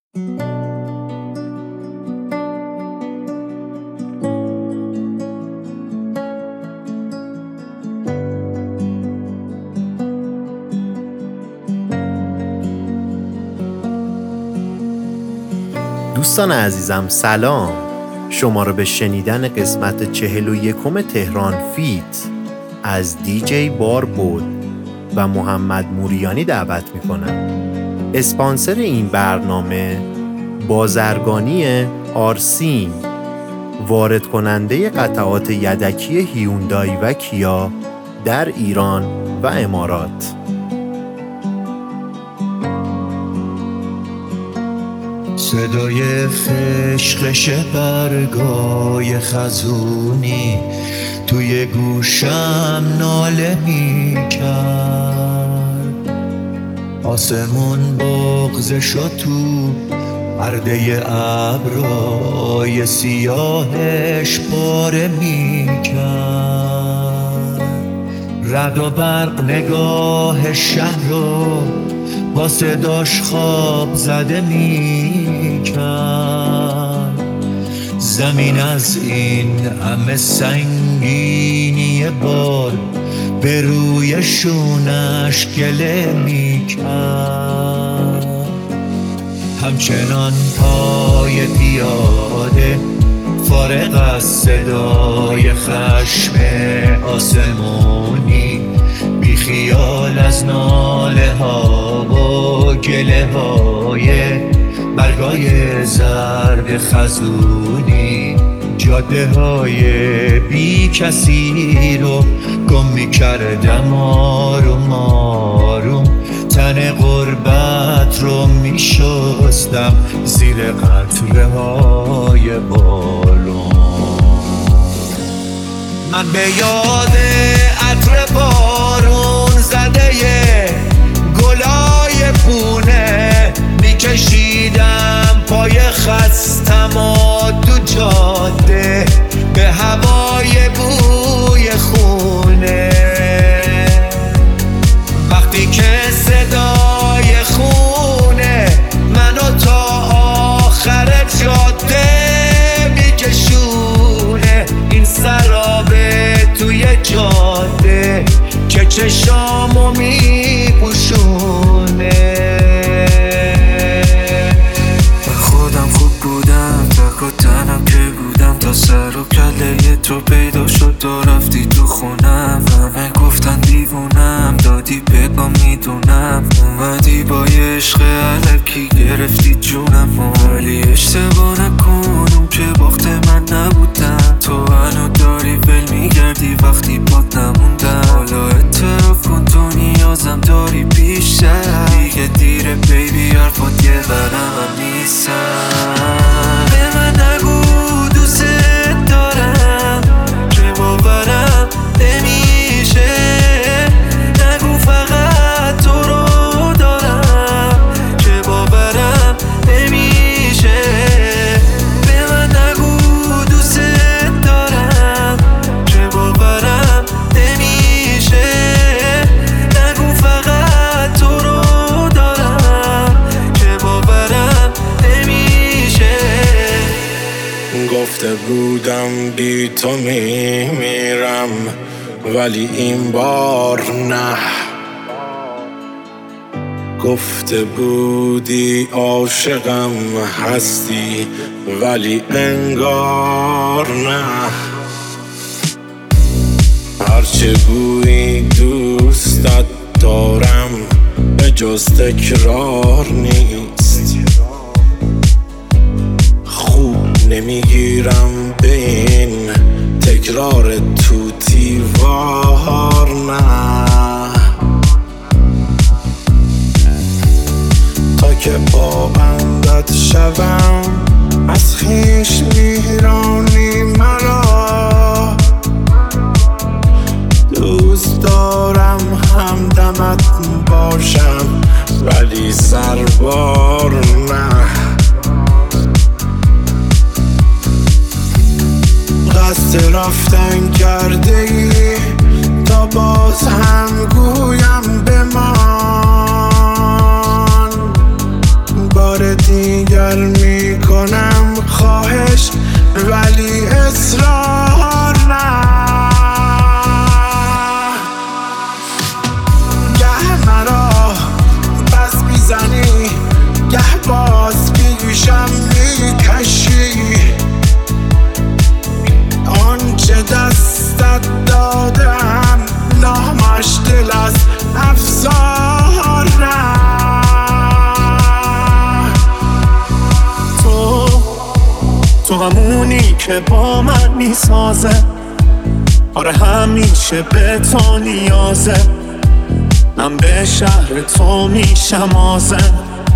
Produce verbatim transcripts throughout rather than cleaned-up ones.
دوستان عزیزم سلام، شما رو به شنیدن قسمت چهل و یکم تهران فیت از دیجی باربود و محمد موریانی دعوت میکنم. اسپانسر این برنامه بازرگانی آرسین، وارد کننده قطعات یدکی هیوندای و کیا در ایران و امارات. صدای فشخش برگای خزونی توی گوشم ناله می کرد، آسمون بغض شد تو پرده ابرای سیاهش پاره می کرد. رعد و برق نگاه شهر رو با صداش خواب زده می کرد. زمین از این همه سنگینی بار به روی شونش گله می کرد. همچنان پای پیاده فارغ از صدای خشم آسمونی، بی خیال از ناله ها و گله های برگای زرد خزونی، جاده های بی کسی رو گم می کردم آروم آروم، تن غربت رو می شستم زیر قطره های بالون. من به یاد عطر بارون زده گلای پونه می کشیدم پای خستم و تو جاده به هوای بوی خونه. وقتی که صدای خونه منو تا آخر جاده می کشونه، این سرابه توی جاده که چشامو می پوشونه. من خودم خوب بودم، تک و تنم که بودم، تا سر و کله تو پیدا شد و رفتی تو خونم. همه گفتن دیوونم، دادی بگم میدونم، اومدی با یه عشق علکی گرفتی جونم. ولی اشتباه نکن، اون که باخت من نبودم، تو منو داری ول میگردی وقتی باد نموندم. حالا اعتراف کن تو نیازم داری بیشتر، دیگه دیره بیبی، حرفات یه برم هم نیستم. به من نگو دوست دارم که باورم نمیشه، نگو فقط تو رو دارم که باورم نمیشه. به من نگو دوست دارم که باورم نمیشه، نگو فقط تو رو دارم که باورم نمیشه. گفته بودم بی تو میمیرم ولی این بار نه، گفته بودی عاشقم هستی ولی انگار نه. هرچه گویی دوستت دارم به جز تکرار نیست، خوب نمیگیرم به این تکرار توتیوار نه. تا که با بندت شوم از خویش میرانی مرا، دوست دارم همدمت باشم ولی سربار نه. قصد رفتن کرده ای تا باز هم گویم بمان، بار دیگر اگر میکنم خواهش ولی اصرار نه. گه مرا بس میزنی گه باز پیشم میکشی، آنچه دستت دادم نامش دل از افزار نه. تو تو همونی که با من میسازه، آره همیشه به تو نیازه، من به شهر تو میشم آزم.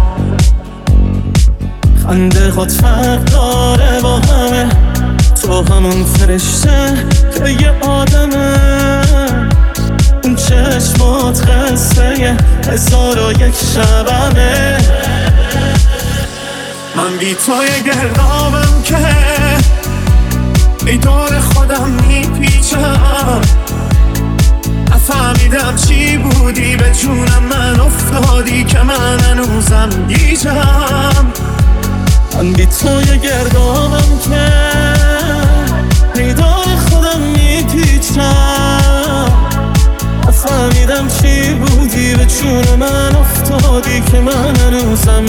خنده خود فرق داره با همه، تو همون فرشته که یه آدمه، اون چشمات قصه هزار و یک شبمه. من بی توی گردابم که ای دور خودم میپیچم، نفهمیدم چی بودی به جونم من افتادی که من هنوزم گیجم. من بی توی گردابم که ای دور خودم میپیچم، نفهمیدم چی بودی به جون من افتادی که من هنوزم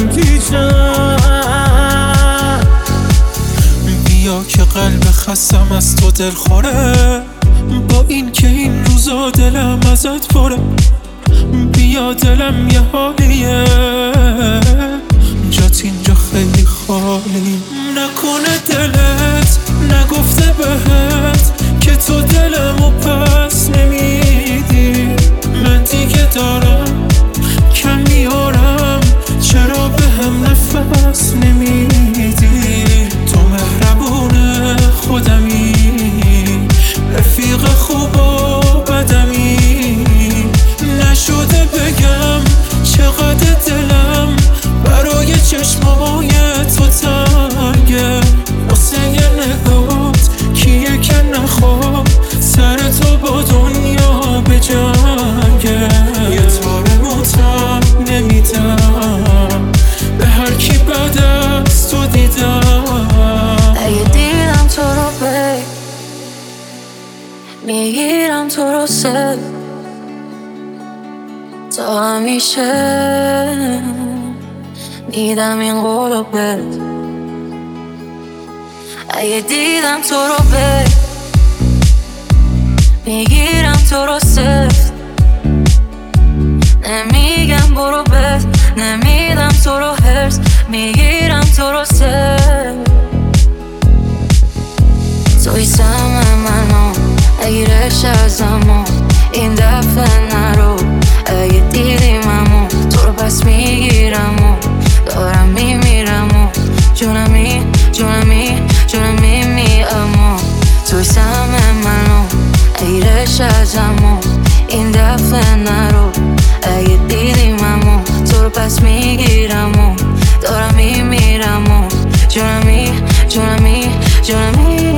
گیجم. بیا که قلب خستم از تو دل خوره، با این که این روزا دلم ازت پره. بیا دلم یه حالیه جات اینجا خیلی خالی، نکنه دلت نگفته بهت که تو دلمو پس نمیدی. من دیگه دارم کم میارم، چرا به هم نفس نمیدی؟ تو مهربون خودمی، رفیق خوب و بدمی، نشده بگم چقدر دلم برای چشمای تو تنگه. واسه یه نگات کیه که نخواد سر تو با دنیا بجنگه. یه تاره موتم نمیدم به هر کی بعد از تو دیدم. اگه دیدم تو رو بی میگیرم تو رو سر تا همیشه میدم این قولو بهت. اگه دیدم تو رو بی میگیرم تو رو سفت، نمیگم برو بس، نمیدم تو رو هرس، میگیرم تو رو سفت. توی سم منو اگیرش ازمو این دفعه نرو. اگه دیدیممو تو رو پس میگیرم و دارم میمیرم و جونمی جونمی جونمی میامو. توی سم منو اگیرش ازمو این دفعه نرو. اگه دیدیممو تو رو پس میگیرم و دارم میمیرم و جونمی جونمی جونمی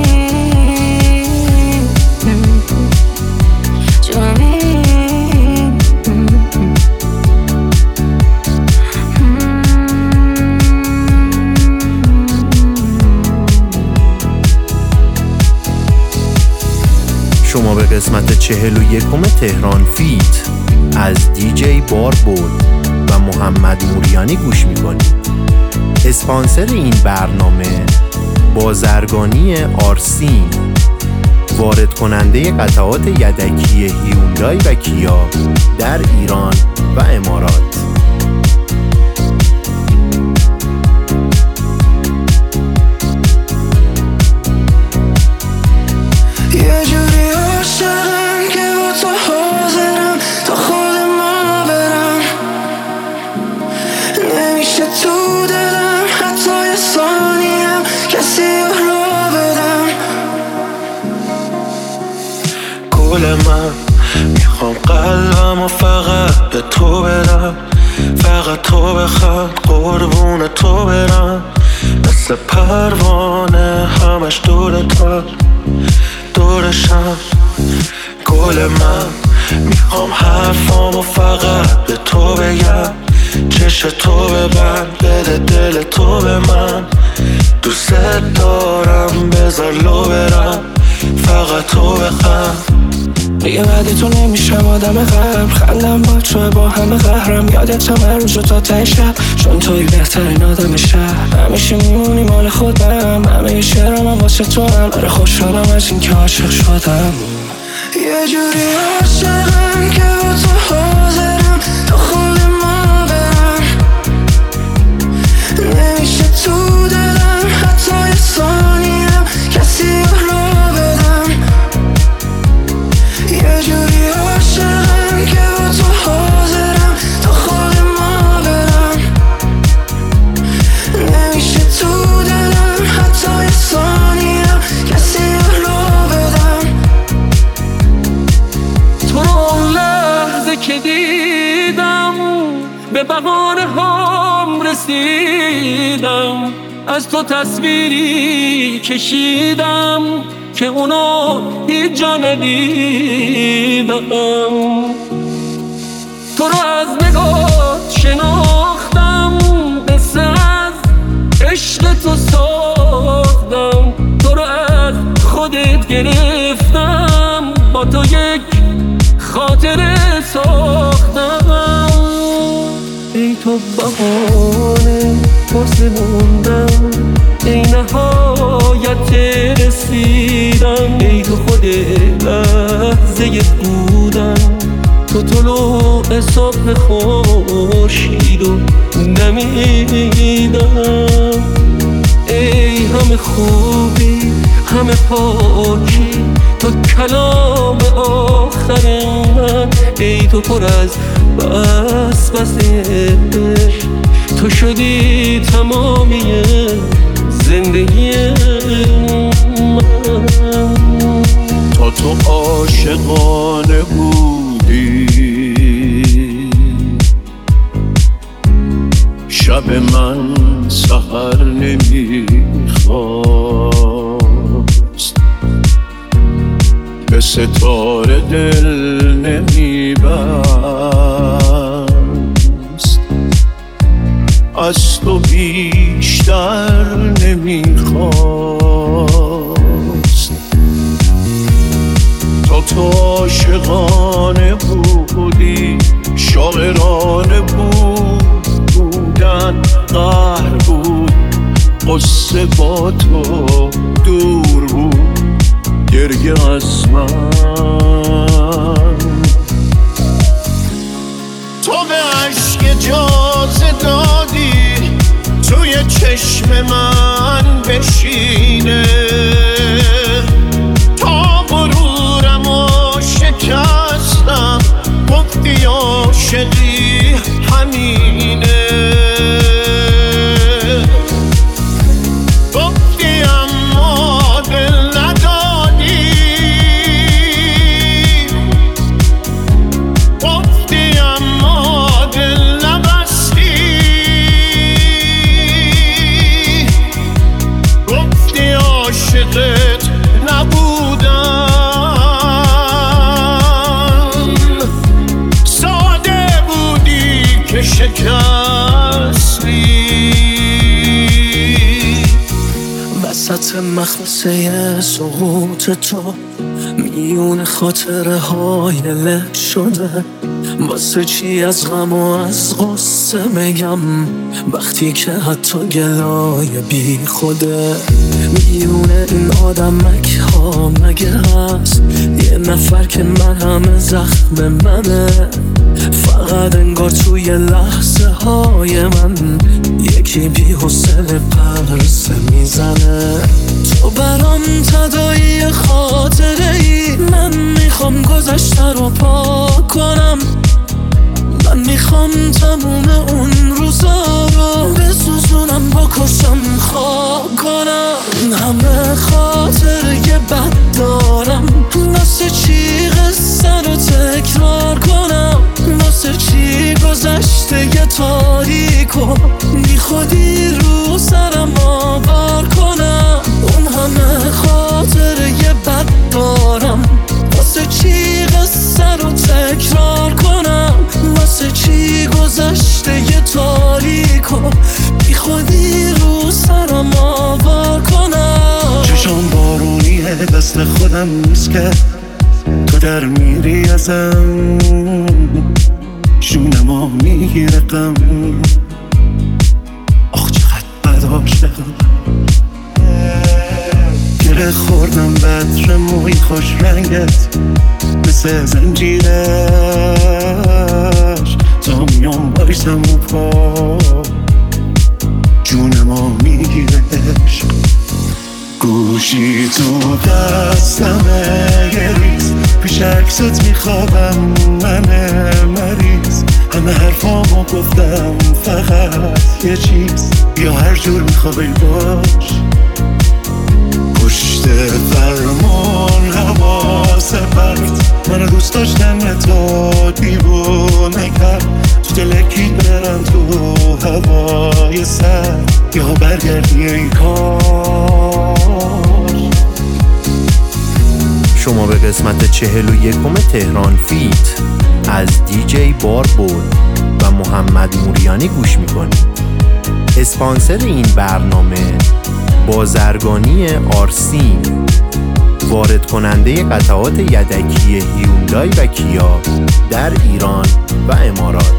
شما به قسمت چهل و یکم تهران فیت از دیجی باربود و محمد موریانی گوش میکنید. اسپانسر این برنامه بازرگانی آرسین، وارد کننده قطعات یدکی هیوندای و کیا در ایران و امارات. یه جوری عاشقم که با تو حاضرم تا خود ما برم، نمیشه تو دلم حتی یه ثانیم کسی را بدم. گل من میخوام قلبم و فقط به تو بدم، فقط تو بخواد قربون تو برم. مثل پروانه همش دور تو دورشم. گل من میخوام حرفامو فقط به تو بگم، چش تو ببند، بده دل تو به من. دوست دارم بذار لو برم، فقط تو بخند. دیگه بعد تو نمیشم آدم قبل، خندم با تو با همه قهرم. یادت هم روز تا ته شب، چون توی بهترین آدم شهر. همیشه میمونی مال خودم، همه شعرم هم واسه تو هم. آره خوشحالم از این که عاشق شدم. یه جوری عاشقم که با تو حاضرم تا خود ما برم. نمیشه تو دلم حتی یه ثانیم کسی رو بدم. یه جوری عاشقم که با تو حاضرم تا خود ما برم. نمیشه تو دلم حتی یه ثانیم کسی رو بدم. تو رو لحظه که دیدم به بهانه هم رسیدم. از تو تصویری کشیدم که اونو هیچ جا ندیدم. تو رو از نگاه شناختم، قصه از عشق تو ساختم. تو رو از خودت گرفتم، با تو یک خاطره ساختم. ای تو بهانه واسه موندم، ای نهایت رسیدم. ای تو خود لحظه بودم، تو طلوع صبح خورشید و دمیدم. ای همه خوبی همه پاکی، تو کلام آخر من. ای تو پر از بس بس عشق، تو شدی تمامی زندگی من. تا تو عاشقانه بودی، شب من سحر نمیخواست، به ستاره دل نمیبست. از تو بیشتر نمیخواست. تا تو عاشقانه بودی، شاعرانه بود بودن قهر بود. قصه با تو دور بود، گریه از من. تو به عشق اجازه دادی توی چشم من بشینه، تا غرورم و شکستم. گفتی عاشقی همینه، گفتی اما دل ندادی. گفتی اما دل نبستی. گفتی عاشقت نبودم، ساده بودی که شکستی. وسط مخمسه سقوط تو، میون خاطره های لک شده. واسه چی از غم و از غصه میگم، وقتی که حتی گلای بی خوده. میون این آدمک ها مگه هست یه نفر که من همه زخم منه؟ فقط انگار توی لحظه های من یکی بی حوصله پرسه میزنه. تو برام تداعی خاطره ای، من میخوام گذشته رو پاک کنم. من میخوام تموم اون روزا رو بسوزونم، با کشم خاک کنم. همه خاطره بد دارم، واسه چی قصه رو تکرار کنم؟ واسه چی گذشته یه تاریکو بی خودی رو سرم آوار کنم؟ اون همه خاطره بد دارم، واسه چی قصه رو تکرار کنم؟ واسه چی گذشته گذشته یه تاریکو بی خودی رو سرم آوار کنم. چشام بارونیه دست خودم نیست که تو در میری ازم، شونما میگیره غم. آخ چقدر بداشتم، گره خوردم بطر موی خوش رنگت مثل زنجیرش، تا میام بایستم و پا جونما میگیرش. گوشی تو دستمه یه ریز، پیش عکست میخوابم من مریض. همه حرفامو گفتم فقط یه چیز، یا هر جور میخوابی باش. پشت فرمان حواس پرت، منو دوست داشتن تا دیوونه کرد. تو دلکی برم تو هوای سر، یا برگردی ای کار. شما به قسمت چهل و یکم تهران فیت از دیجی باربود و محمد موریانی گوش میکنید. اسپانسر این برنامه بازرگانی آرسین، وارد کننده قطعات یدکی هیوندای و کیا در ایران و امارات.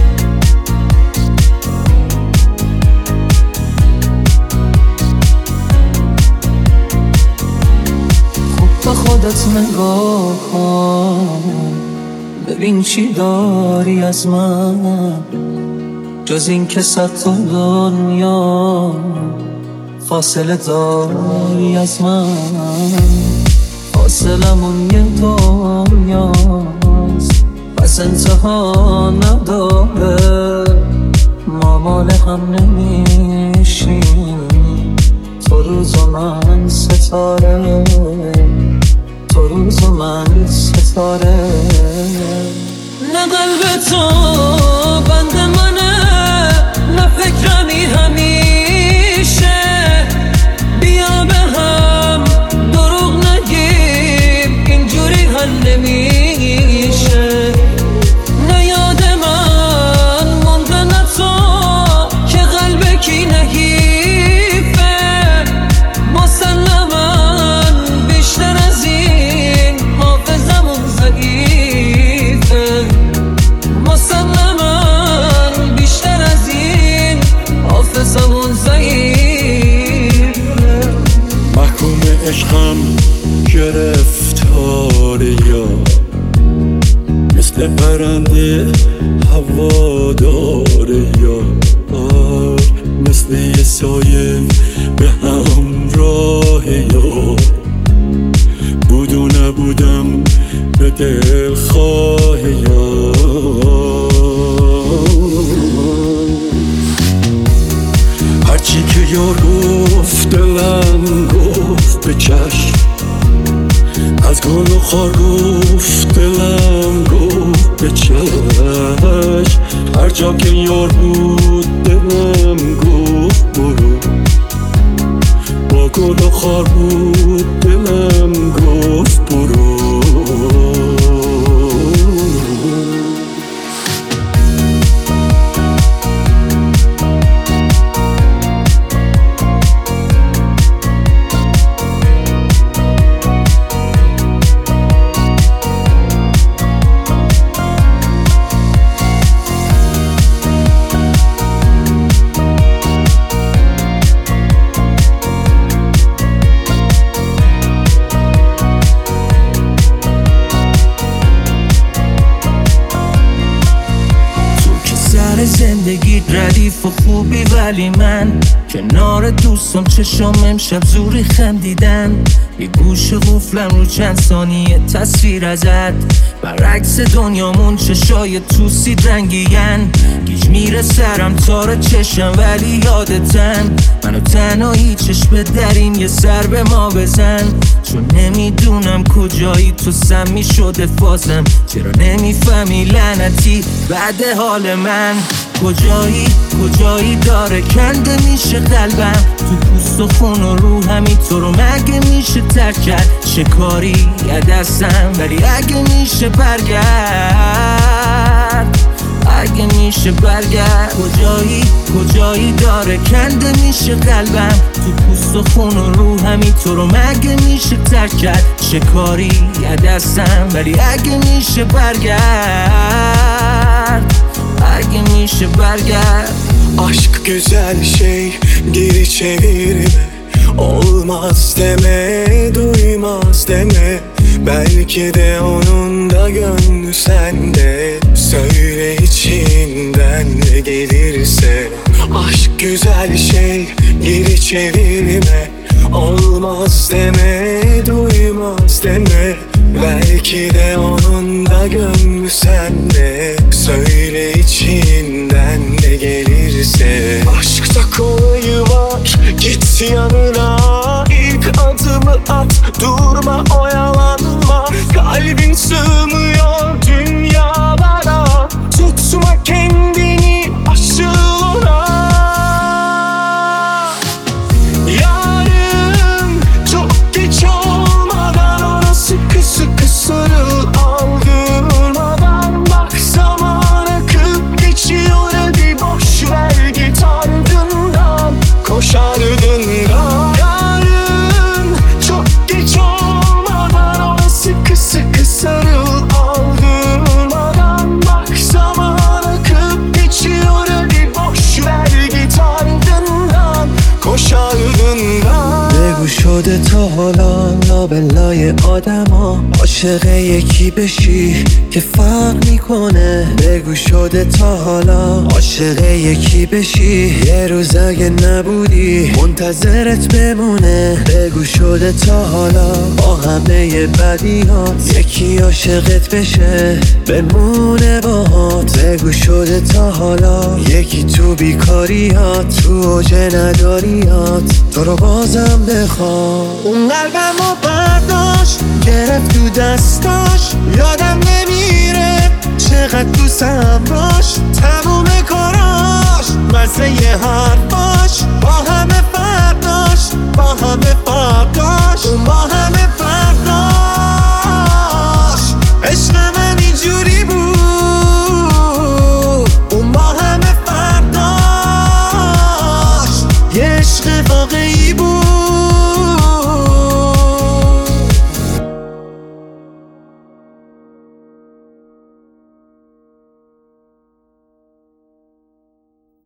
خوب به خودت نگاه کن، ببین چی داری از من، جز این که صد تا دنیا فاصله داری از من. فاصلمون یه دنیاست پس انتها نداره، ما مال هم نمیشیم. تو روز و من ستاره، تو روز و من ستاره. نه قلب تو بند منه، نه فکرمی همیشه. بیا به هم دروغ نگیم، اینجوری حل نمیشه. نه یاد من مونده نه تو که قلب کی نحیفه. مسلماً بیشتر از این حافظمون ضعیفه. مسلماً بیشتر از این حافظمون ضعیفه. محکوم عشقم گرفتاره، یا مثل پرنده هواداره، یا مثل یه سایه به همراه، یا بود و نبودم به دل خواه. یا هرچی که یار گفت دلم گفت به چشم، از گل و خار گفت دلم گفت به چشم. هر جا که یار بود دلم گفت برو، با گل و خار بود دلم گفت برو. زندگی ردیف و خوبی، ولی من کنار دوستم چشم امشب زوری خندیدن. یه گوش قفلم رو چند ثانیه تصویر ازت، برعکس دنیامون چشای توسید رنگین. گیج میره سرم تار چشم ولی یادتن، منو تنهایی چشم در این یه سر به ما بزن. چون نمیدونم کجایی تو سمی شده فازم، چرا نمیفهمی لعنتی بعد حال من. کجایی کجایی داره کنده میشه قلبم، تو پوست و خون و رو همی تو رو مگه میشه ترک کرد. چه کاری یه دستم ولی اگه میشه برگرد. اگه میشه برگرد کجایی کجایی داره کنده میشه قلبم تو پوست و خون و روحمی تو رو مگه میشه ترک کرد چه کاری یه دستم ولی اگه میشه برگرد اگه میشه برگرد Aşk güzel şey geri çevirme Olmaz deme duymaz deme Belki de onun da gönlü sende Söyle içinden ne gelirse Aşk güzel şey geri çevirme Olmaz deme duymaz deme Belki de onun da gönlü sende Söyle içinden ne gelirse Aşkta kolayı var git yanına İlk adımı at durma oyalanma Kalbin sığmıyor dünyalara Tutma kendini aşıl ona Yarın çok geç olmadan ona sıkı sıkı sarıl Aldırmadan bak zaman akıp geçiyor hadi boş ver git ardından Koş ardından Yarın çok geç olmadan ona sıkı sıkı sarıl Aldırmadan bak zaman akıp geçiyor hadi boş ver git ardından Koş ardından بگو شده تا حالا لابلای آدما عاشق یکی بشی که فرق میکنه بگو شده تا حالا عاشق یکی بشی یه روز اگه نبودی منتظرت بمونه بگو شده تا حالا با همه بدیات یکی عاشقت بشه بمونه باهات بگو شده تا حالا یکی تو بیکاریات تو اوج نداریات تو رو بازم بخواد اون قلبم رو برداشت گرفت تو دستاش یادم نمیره چقدر دوستم داشت تموم کاراش مزه یه حرفاش با همه فرق داشت با همه فرق داشت اون با همه